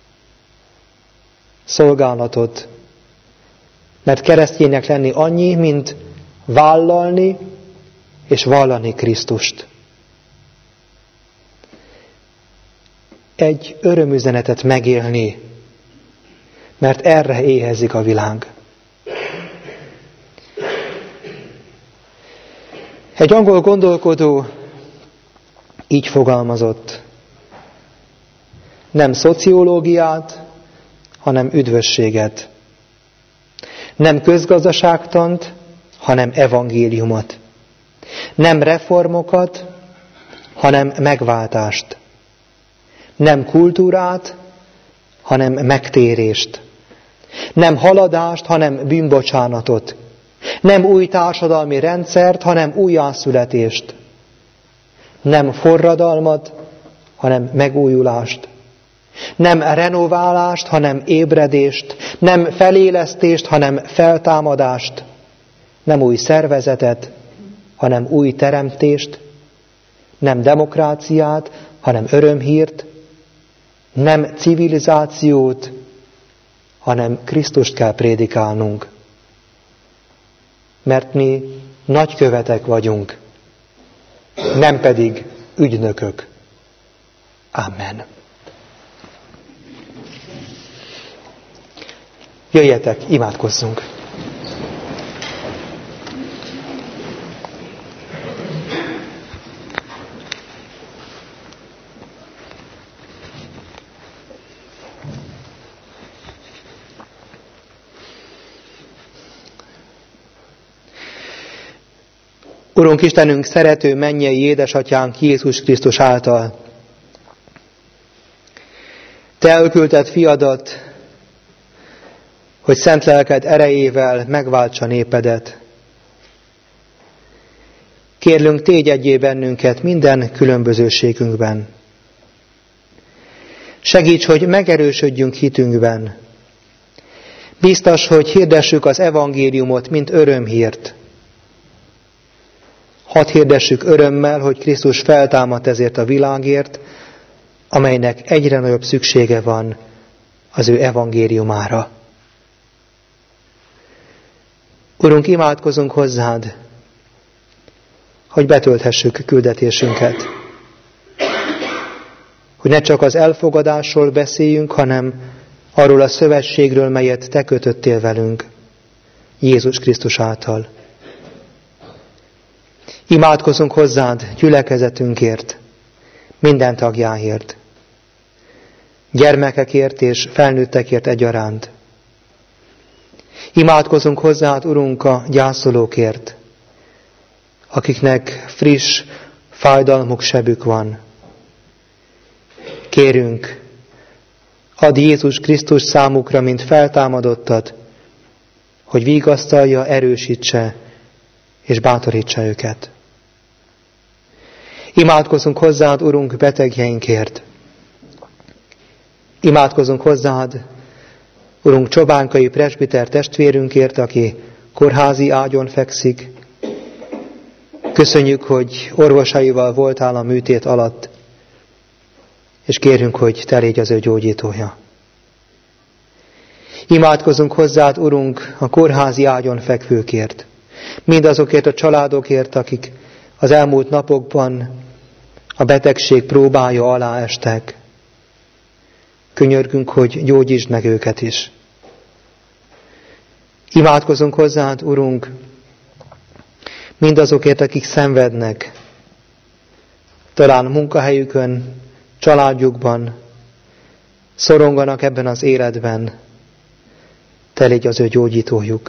[SPEAKER 1] Szolgálatot. Mert kereszténynek lenni annyi, mint vállalni és vallani Krisztust. Egy örömüzenetet megélni, mert erre éhezik a világ. Egy angol gondolkodó így fogalmazott: nem szociológiát, hanem üdvösséget. Nem közgazdaságtant, hanem evangéliumot. Nem reformokat, hanem megváltást. Nem kultúrát, hanem megtérést. Nem haladást, hanem bűnbocsánatot. Nem új társadalmi rendszert, hanem újjászületést. Nem forradalmat, hanem megújulást. Nem renoválást, hanem ébredést. Nem felélesztést, hanem feltámadást. Nem új szervezetet, hanem új teremtést. Nem demokráciát, hanem örömhírt. Nem civilizációt, hanem Krisztust kell prédikálnunk. Mert mi nagykövetek vagyunk, nem pedig ügynökök. Amen. Jöjjetek, imádkozzunk! Urunk Istenünk, szerető mennyei édesatyánk Jézus Krisztus által, Te elküldted fiadat, hogy szent lelked erejével megváltsa népedet. Kérlünk, tégy egyé bennünket minden különbözőségünkben. Segíts, hogy megerősödjünk hitünkben. Biztos, hogy hirdessük az evangéliumot, mint örömhírt. Hadd hirdessük örömmel, hogy Krisztus feltámadt ezért a világért, amelynek egyre nagyobb szüksége van az ő evangéliumára. Urunk, imádkozunk hozzád, hogy betölthessük küldetésünket. Hogy ne csak az elfogadásról beszéljünk, hanem arról a szövetségről, melyet Te kötöttél velünk, Jézus Krisztus által. Imádkozunk hozzád gyülekezetünkért, minden tagjáért, gyermekekért és felnőttekért egyaránt. Imádkozunk hozzád, Urunk, a gyászolókért, akiknek friss fájdalmuk, sebük van. Kérünk, add Jézus Krisztus számukra, mint feltámadottat, hogy vigasztalja, erősítse és bátorítsa őket. Imádkozunk hozzád, Urunk, betegjeinkért. Imádkozunk hozzád, Urunk, Csobánkai presbiter testvérünkért, aki kórházi ágyon fekszik. Köszönjük, hogy orvosaival voltál a műtét alatt, és kérünk, hogy te légy az ő gyógyítója. Imádkozunk hozzád, Urunk, a kórházi ágyon fekvőkért. Mindazokért a családokért, akik az elmúlt napokban a betegség próbája alá estek. Könyörgünk, hogy gyógyítsd meg őket is. Imádkozunk hozzád, Urunk, mindazokért, akik szenvednek, talán munkahelyükön, családjukban, szoronganak ebben az életben, te légy az ő gyógyítójuk.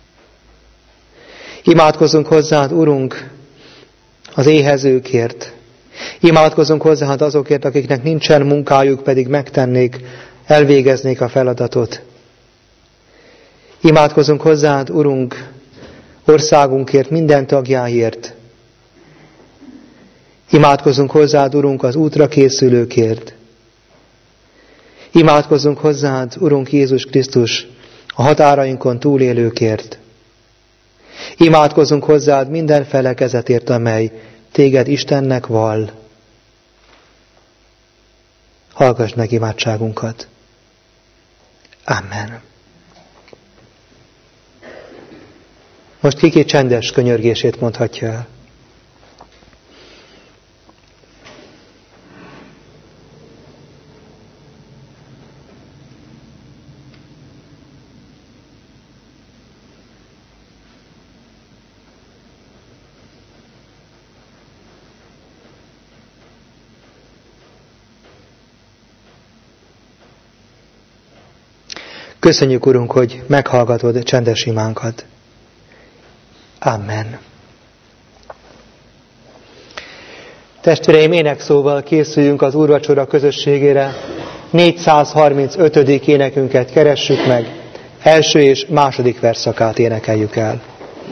[SPEAKER 1] Imádkozunk hozzád, Urunk, az éhezőkért. Imádkozunk hozzád azokért, akiknek nincsen munkájuk, pedig megtennék, elvégeznék a feladatot. Imádkozunk hozzád, Urunk, országunkért, minden tagjáért. Imádkozunk hozzád, Urunk, az útra készülőkért. Imádkozunk hozzád, Urunk Jézus Krisztus, a határainkon túlélőkért. Imádkozunk hozzád minden felekezetért, amely téged Istennek vall. Hallgass meg imádságunkat. Amen. Most kiki csendes könyörgését mondhatja el. Köszönjük, Urunk, hogy meghallgatod csendes imánkat. Amen. Testvéreim, énekszóval készüljünk az úrvacsora közösségére. 435. énekünket keressük meg. Első és második versszakát énekeljük el.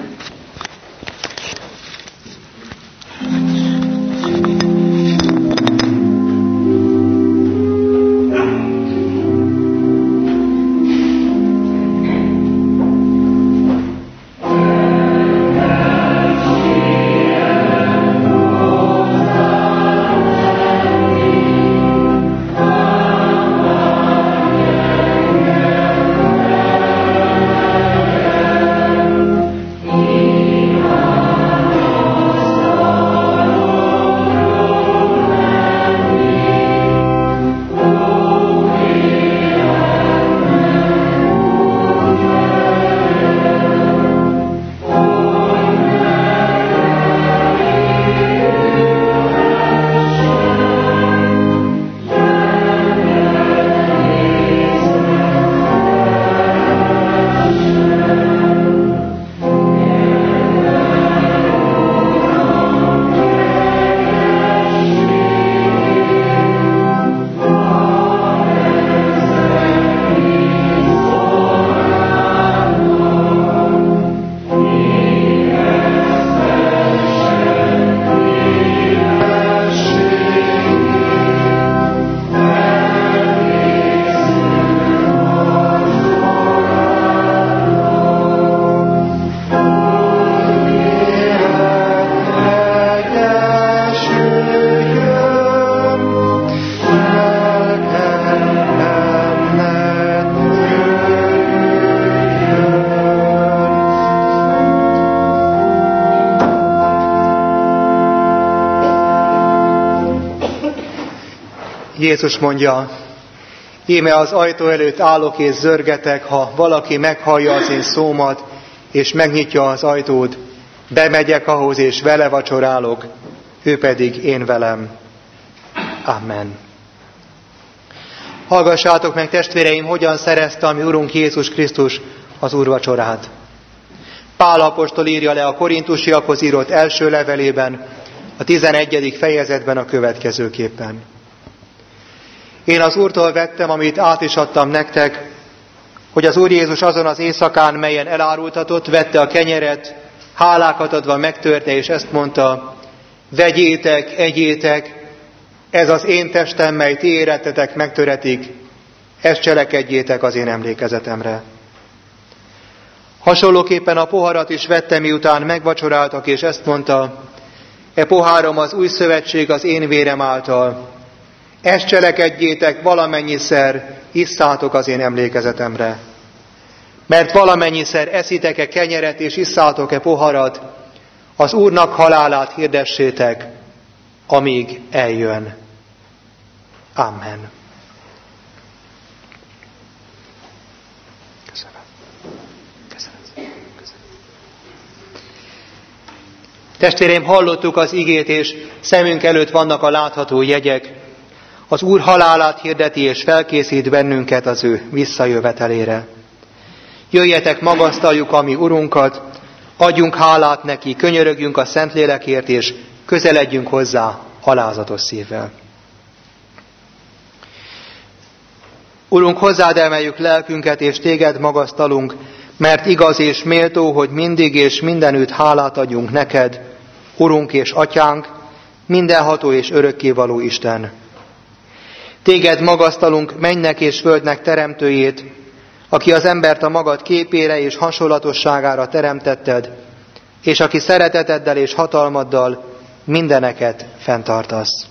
[SPEAKER 1] Jézus mondja, íme az ajtó előtt állok és zörgetek, ha valaki meghallja az én szómat, és megnyitja az ajtót, bemegyek ahhoz, és vele vacsorálok, ő pedig én velem. Amen. Hallgassátok meg, testvéreim, hogyan szerezte a mi Urunk Jézus Krisztus az úrvacsorát. Pál apostol írja le a korintusiakhoz írott első levelében, a 11. fejezetben a következőképpen. Én az Úrtól vettem, amit át is adtam nektek, hogy az Úr Jézus azon az éjszakán, melyen elárultatott, vette a kenyeret, hálákat adva megtörte, és ezt mondta: vegyétek, egyétek, ez az én testem, mely ti érettetek megtöretik, ezt cselekedjétek az én emlékezetemre. Hasonlóképpen a poharat is vette, miután megvacsoráltak, és ezt mondta: e pohárom az új szövetség az én vérem által. Ezt cselekedjétek, valamennyiszer isszátok az én emlékezetemre. Mert valamennyiszer eszitek-e kenyeret és isszátok-e poharat, az Úrnak halálát hirdessétek, amíg eljön. Amen. Köszönöm. Testvéreim, hallottuk az igét, és szemünk előtt vannak a látható jegyek. Az Úr halálát hirdeti és felkészít bennünket az ő visszajövetelére. Jöjjetek, magasztaljuk a mi Urunkat, adjunk hálát neki, könyörögjünk a Szentlélekért, és közeledjünk hozzá alázatos szívvel. Urunk, hozzád emeljük lelkünket, és téged magasztalunk, mert igaz és méltó, hogy mindig és mindenütt hálát adjunk neked, Urunk és Atyánk, mindenható és örökkévaló Isten. Téged magasztalunk, mennynek és földnek teremtőjét, aki az embert a magad képére és hasonlatosságára teremtetted, és aki szereteteddel és hatalmaddal mindeneket fenntartasz.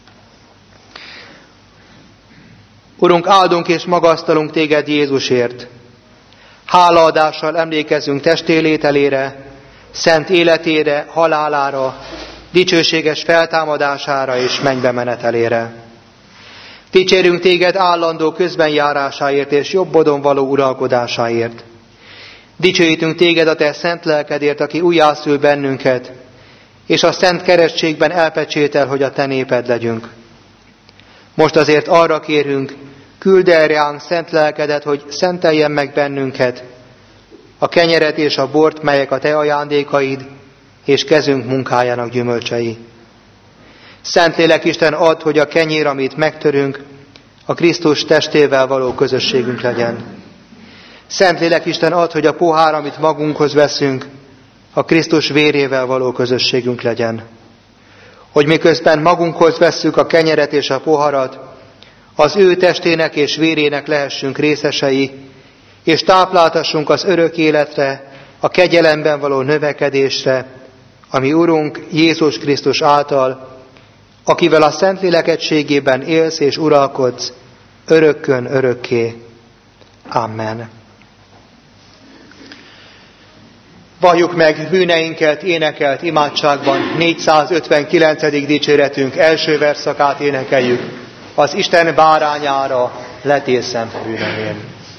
[SPEAKER 1] Urunk, áldunk és magasztalunk téged Jézusért. Hálaadással emlékezzünk testélételére, szent életére, halálára, dicsőséges feltámadására és mennybe menetelére. Dicsérünk téged állandó közbenjárásáért és jobbodon való uralkodásáért. Dicsőítünk téged a te szent lelkedért, aki újjászül bennünket, és a szent keresztségben elpecsétel, hogy a te néped legyünk. Most azért arra kérünk, küld el ránk szent lelkedet, hogy szenteljen meg bennünket, a kenyeret és a bort, melyek a te ajándékaid, és kezünk munkájának gyümölcsei. Szentlélek Isten, add, hogy a kenyér, amit megtörünk, a Krisztus testével való közösségünk legyen. Szentlélek Isten, add, hogy a pohár, amit magunkhoz veszünk, a Krisztus vérével való közösségünk legyen. Hogy miközben magunkhoz vesszük a kenyeret és a poharat, az ő testének és vérének lehessünk részesei, és tápláltassunk az örök életre, a kegyelemben való növekedésre, ami Urunk Jézus Krisztus által, akivel a Szentlélek egységében élsz és uralkodsz, örökkön örökké. Amen. Valljuk meg bűneinket énekelt imádságban, 459. dicséretünk első verszakát énekeljük. Az Isten bárányára letészem bűnömén.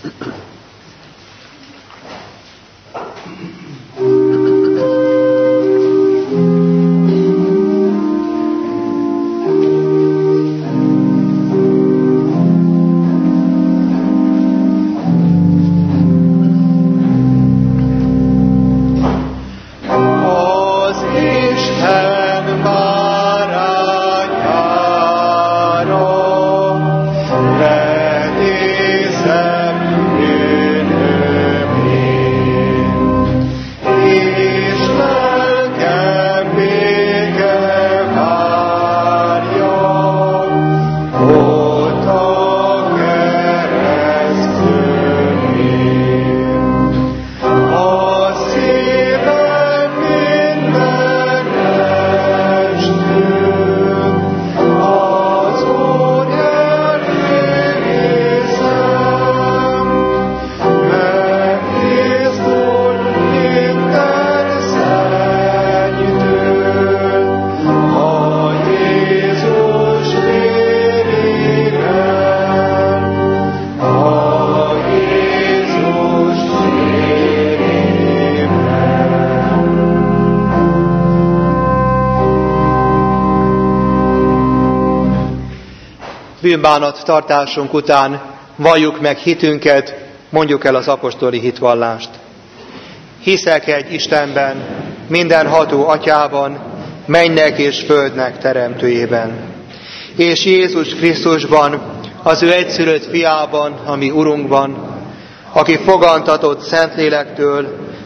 [SPEAKER 1] Bűnbánat tartásunk után valljuk meg hitünket, mondjuk el az apostoli hitvallást. Hiszek egy Istenben, mindenható Atyában, mennynek és földnek teremtőjében, és Jézus Krisztusban, az ő egyszülött fiában, ami Urunkban, aki fogantatott Szentlélektől,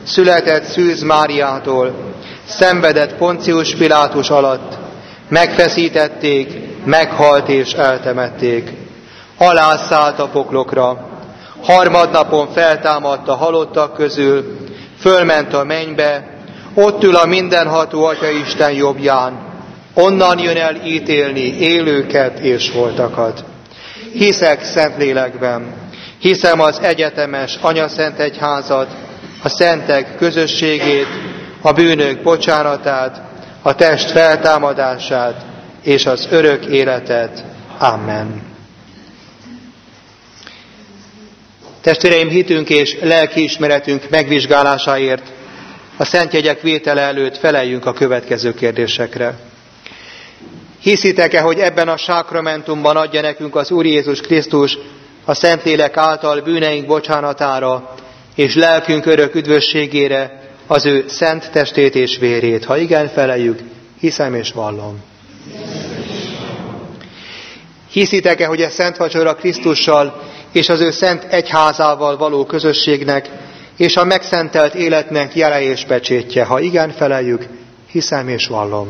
[SPEAKER 1] született Szűz Máriától, szenvedett Poncius Pilátus alatt, megfeszítették, meghalt és eltemették. Alászállt a poklokra, harmadnapon feltámadt a halottak közül, fölment a mennybe, ott ül a mindenható Atyaisten jobbján, onnan jön el ítélni élőket és holtakat. Hiszek Szentlélekben, hiszem az egyetemes Anyaszent Egyházat, a szentek közösségét, a bűnök bocsánatát, a test feltámadását és az örök életet. Amen. Testvéreim, hitünk és lelkiismeretünk megvizsgálásáért a szentjegyek vétele előtt feleljünk a következő kérdésekre. Hiszitek-e, hogy ebben a sákramentumban adja nekünk az Úr Jézus Krisztus a Szentlélek által bűneink bocsánatára és lelkünk örök üdvösségére az ő szent testét és vérét? Ha igen, feleljük, hiszem és vallom. Hiszitek-e, hogy a Szent Vacsora Krisztussal és az ő szent egyházával való közösségnek és a megszentelt életnek jele és pecsétje? Ha igen, feleljük, hiszem és vallom.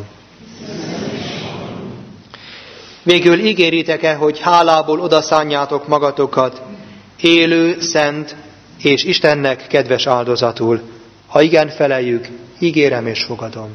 [SPEAKER 1] Végül ígéritek-e, hogy hálából odaszánjátok magatokat élő, szent és Istennek kedves áldozatul? Ha igen, feleljük, ígérem és fogadom.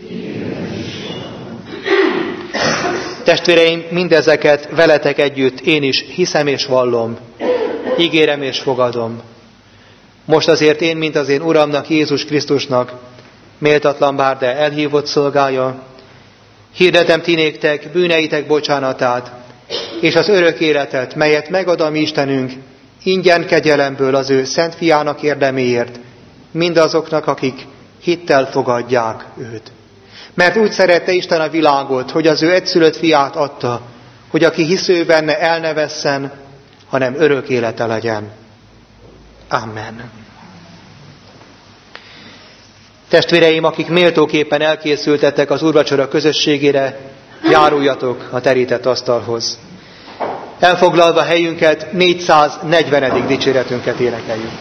[SPEAKER 1] Testvéreim, mindezeket veletek együtt én is hiszem és vallom, ígérem és fogadom. Most azért én, mint az én Uramnak, Jézus Krisztusnak, méltatlan bár, de elhívott szolgája, hirdetem ti néktek bűneitek bocsánatát, és az örök életet, melyet megad a mi Istenünk, ingyen kegyelemből az ő szent fiának érdeméért, mindazoknak, akik hittel fogadják őt. Mert úgy szerette Isten a világot, hogy az ő egyszülött fiát adta, hogy aki hisző benne el ne vesszen, hanem örök élete legyen. Amen. Testvéreim, akik méltóképpen elkészültettek az úrvacsora közösségére, járuljatok a terített asztalhoz. Elfoglalva helyünket, 440. dicséretünket énekeljük.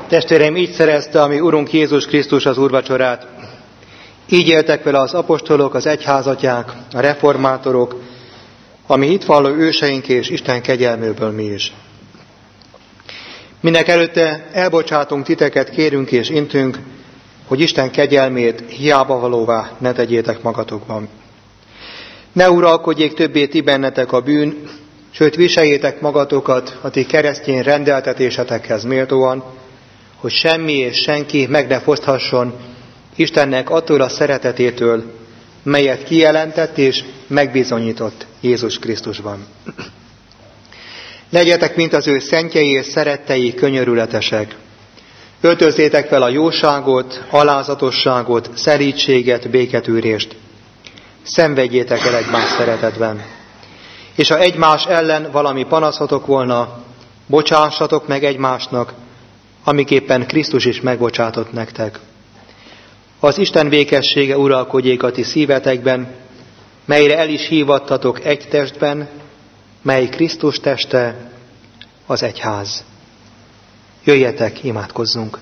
[SPEAKER 1] Testvéreim, így szerezte a mi Urunk Jézus Krisztus az úrvacsorát. Így éltek vele az apostolok, az egyházatják, a reformátorok, a mi hitvalló őseink és Isten kegyelméből mi is. Mindenek előtte elbocsátunk titeket, kérünk és intünk, hogy Isten kegyelmét hiába valóvá ne tegyétek magatokban. Ne uralkodjék többé ti bennetek a bűn, sőt viseljétek magatokat a ti keresztény rendeltetésetekhez méltóan, hogy semmi és senki meg ne foszthasson Istennek attól a szeretetétől, melyet kijelentett és megbizonyított Jézus Krisztusban. Legyetek, mint az ő szentjei és szerettei, könyörületesek. Öltözzétek fel a jóságot, alázatosságot, szelídséget, béketűrést. Szenvedjétek el egymás szeretetben. És ha egymás ellen valami panaszotok volna, bocsássatok meg egymásnak, amiképpen Krisztus is megbocsátott nektek. Az Isten békessége uralkodjék a ti szívetekben, melyre el is hívattatok egy testben, mely Krisztus teste, az egyház. Jöjjetek, imádkozzunk!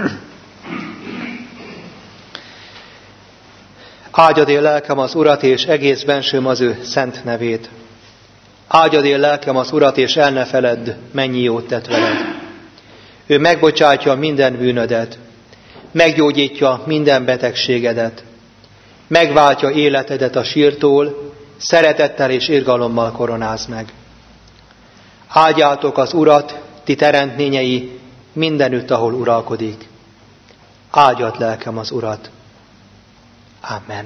[SPEAKER 1] Áldjad én lelkem az Urat, és egész bensőm az ő szent nevét. Áldjad én lelkem az Urat, és el ne feledd, mennyi jót tett veled. Ő megbocsátja minden bűnödet, meggyógyítja minden betegségedet, megváltja életedet a sírtól, szeretettel és irgalommal koronáz meg. Áldjátok az Urat, ti teremtményei, mindenütt, ahol uralkodik. Áldjad lelkem az Urat. Amen.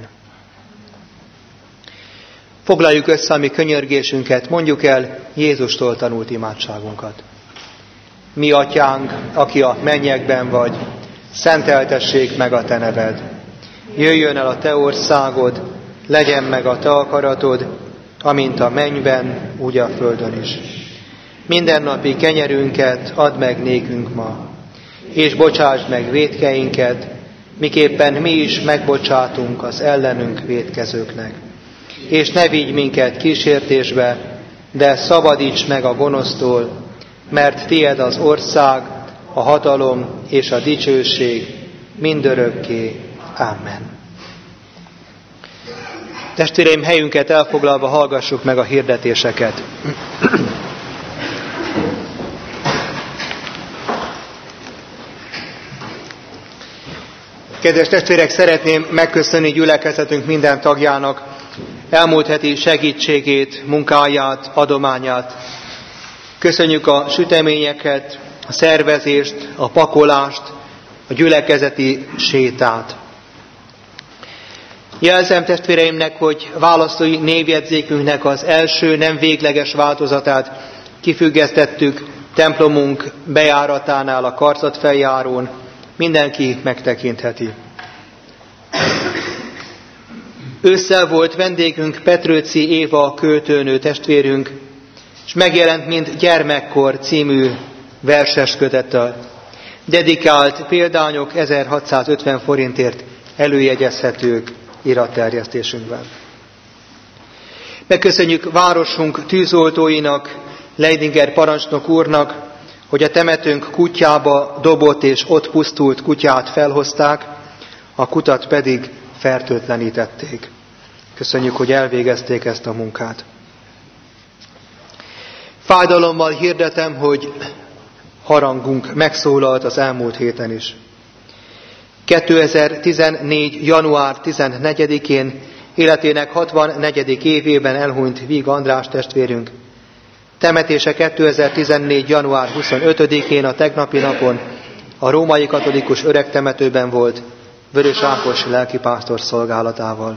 [SPEAKER 1] Foglaljuk össze a mi könyörgésünket, mondjuk el Jézustól tanult imádságunkat. Mi atyánk, aki a mennyekben vagy, szenteltessék meg a te neved. Jöjjön el a te országod, legyen meg a te akaratod, amint a mennyben, úgy a földön is. Mindennapi kenyerünket add meg nékünk ma, és bocsásd meg vétkeinket, miképpen mi is megbocsátunk az ellenünk vétkezőknek. És ne vigy minket kísértésbe, de szabadíts meg a gonosztól, mert tied az ország, a hatalom és a dicsőség mindörökké. Amen. Testvéreim, helyünket elfoglalva hallgassuk meg a hirdetéseket. Kedves testvérek, szeretném megköszönni gyülekezetünk minden tagjának elmúlt heti segítségét, munkáját, adományát. Köszönjük a süteményeket, a szervezést, a pakolást, a gyülekezeti sétát. Jelzem testvéreimnek, hogy választói névjegyzékünknek az első nem végleges változatát kifüggesztettük templomunk bejáratánál a karcatfeljárón. Mindenki megtekintheti. Ősszel volt vendégünk Petrőci Éva költőnő testvérünk, és megjelent mint Gyermekkor című verses kötettel. Dedikált példányok 1650 forintért előjegyezhetők iratterjesztésünkben. Megköszönjük városunk tűzoltóinak, Leidinger parancsnok úrnak, hogy a temetőnk kutyába dobott és ott pusztult kutyát felhozták, a kutat pedig fertőtlenítették. Köszönjük, hogy elvégezték ezt a munkát. Fájdalommal hirdetem, hogy harangunk megszólalt az elmúlt héten is. 2014. január 14-én életének 64. évében elhunyt Víg András testvérünk. Temetése 2014. január 25-én, a tegnapi napon a római katolikus öregtemetőben volt, Vörös Ákos lelkipásztor szolgálatával.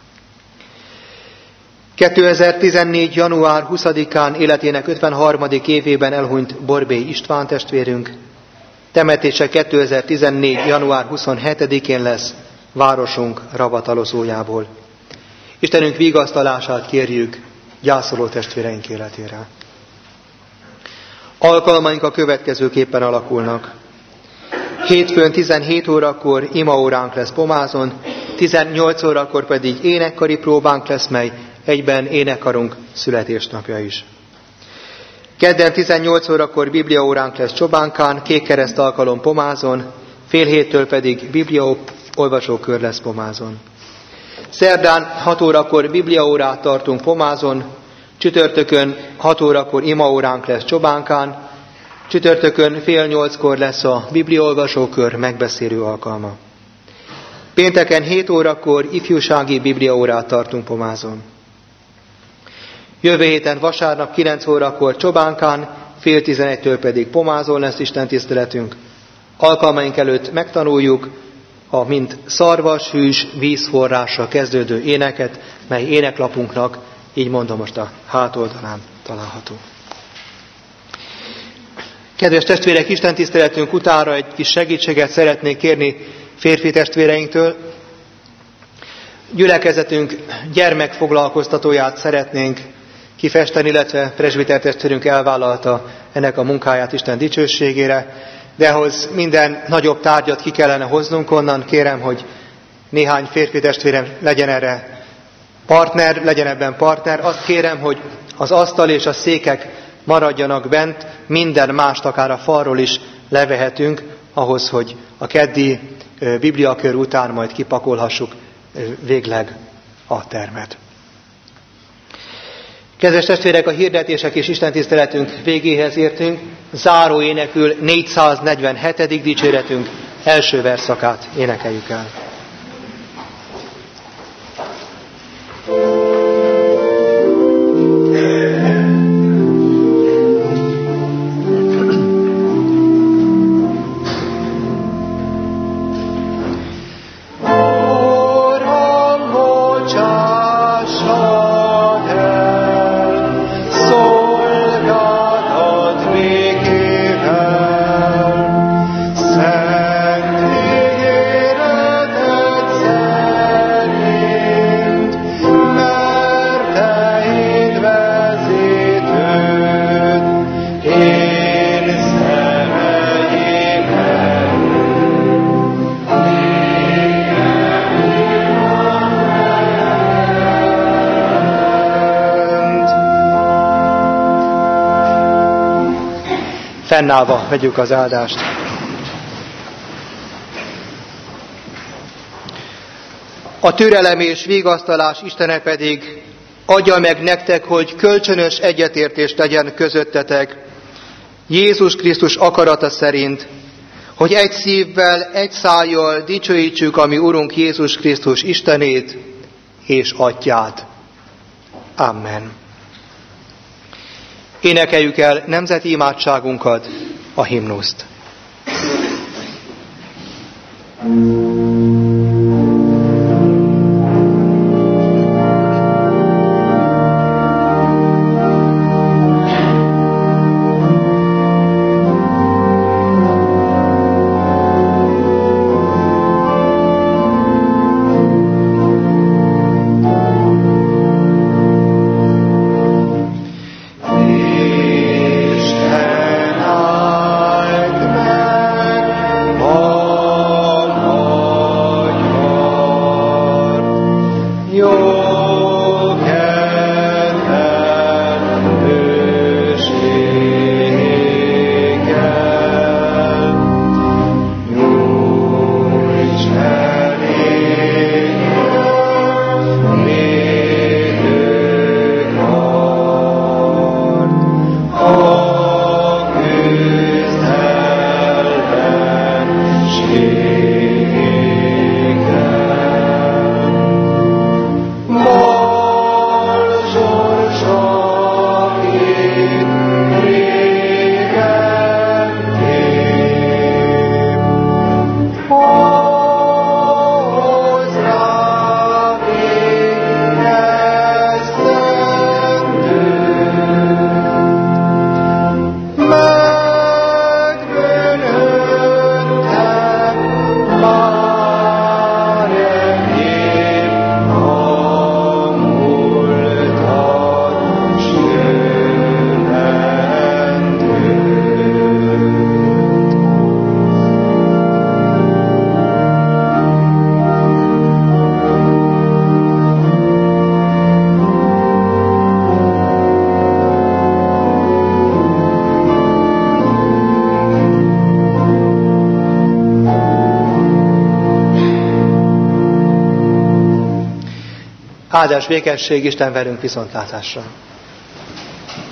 [SPEAKER 1] 2014. január 20-án életének 53. évében elhunyt Borbély István testvérünk. Temetése 2014. január 27-én lesz városunk ravatalozójából. Istenünk vigasztalását kérjük gyászoló testvéreink életére. Alkalmaink a következőképpen alakulnak. Hétfőn 17 órakor imaóránk lesz Pomázon, 18 órakor pedig énekkari próbánk lesz, mely egyben énekkarunk születésnapja is. Kedden 18 órakor bibliaóránk lesz Csobánkán, Kékkereszt alkalom Pomázon, fél héttől pedig bibliaolvasókör lesz Pomázon. Szerdán 6 órakor bibliaórát tartunk Pomázon, csütörtökön 6 órakor imaóránk lesz Csobánkán, csütörtökön fél 8-kor lesz a bibliaolvasókör megbeszélő alkalma. Pénteken 7 órakor ifjúsági bibliaórát tartunk Pomázon. Jövő héten vasárnap 9 órakor Csobánkán, fél 11-től pedig Pomázon lesz istentiszteletünk. Alkalmaink előtt megtanuljuk a mint szarvas, hűs, vízforrásra kezdődő éneket, mely éneklapunknak, így mondom, most a hátoldalán található. Kedves testvérek, istentiszteletünk utánra egy kis segítséget szeretnék kérni férfi testvéreinktől. Gyülekezetünk gyermekfoglalkoztatóját szeretnénk kifesteni, illetve presbiter testvérünk elvállalta ennek a munkáját Isten dicsőségére, de ahhoz minden nagyobb tárgyat ki kellene hoznunk onnan. Kérem, hogy néhány férfi testvérem legyen erre partner, legyen ebben partner. Azt kérem, hogy az asztal és a székek maradjanak bent, minden mást akár a falról is levehetünk, ahhoz, hogy a keddi bibliakör után majd kipakolhassuk végleg a termet. Kedves testvérek, a hirdetések és istentiszteletünk végéhez értünk. Záró énekül 447. dicséretünk első verszakát énekeljük el. Fennállva vegyük az áldást. A türelem és vigasztalás Istene pedig adja meg nektek, hogy kölcsönös egyetértés legyen közöttetek, Jézus Krisztus akarata szerint, hogy egy szívvel, egy szájjal dicsőítsük a mi Urunk Jézus Krisztus Istenét és Atyát. Amen. Énekeljük el nemzeti imádságunkat, a himnuszt.
[SPEAKER 2] Isten áld meg ma
[SPEAKER 1] Áldás békesség, Isten velünk viszontlátásra!